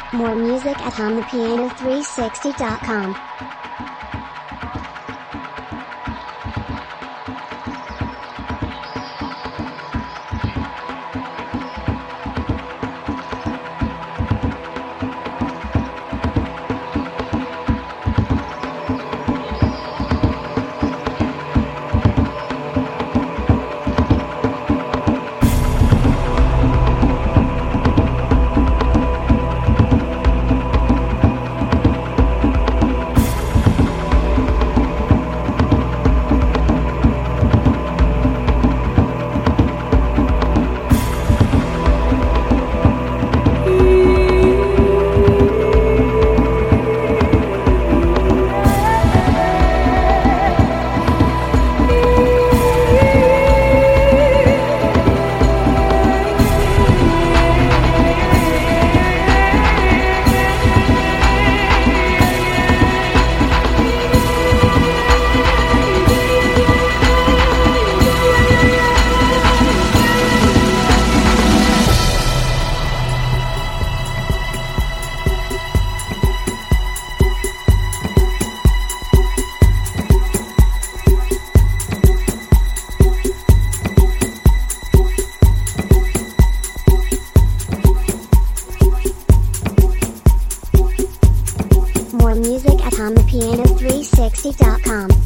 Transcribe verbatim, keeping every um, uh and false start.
More music at on the piano three sixty dot com. More music at on the piano three sixty dot com.